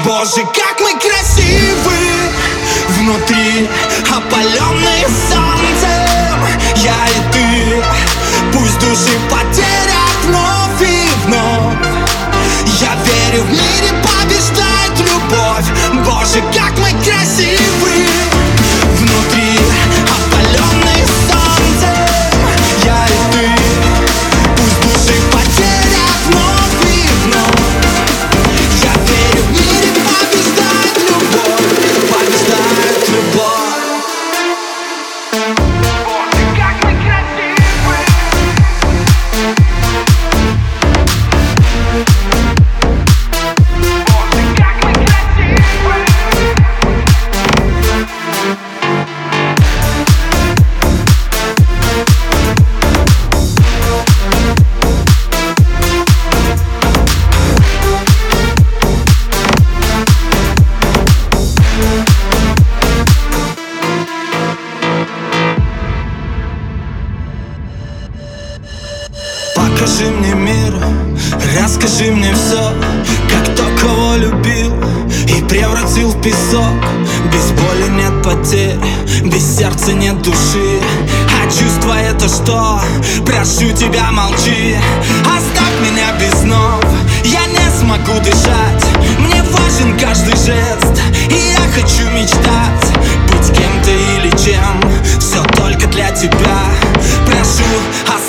Боже, как мы красивы внутри, опаленные солнцем. Я и ты, пусть души потерят вновь и вновь. Я верю, в мире побеждает любовь. Боже, как мы красивы внутри, опаленные солнцем. Я и ты, пусть души потерят вновь и вновь. Я верю, в мире побеждает любовь, побеждает любовь. Покажи мне мир, расскажи мне все, как то, кого любил и превратил в песок. Без боли нет потерь, без сердца нет души. А чувство это что? Прошу тебя, молчи. Оставь меня без снов, я не смогу дышать. Мне важен каждый жест, и я хочу мечтать. Быть кем-то или чем, все только для тебя. Прошу,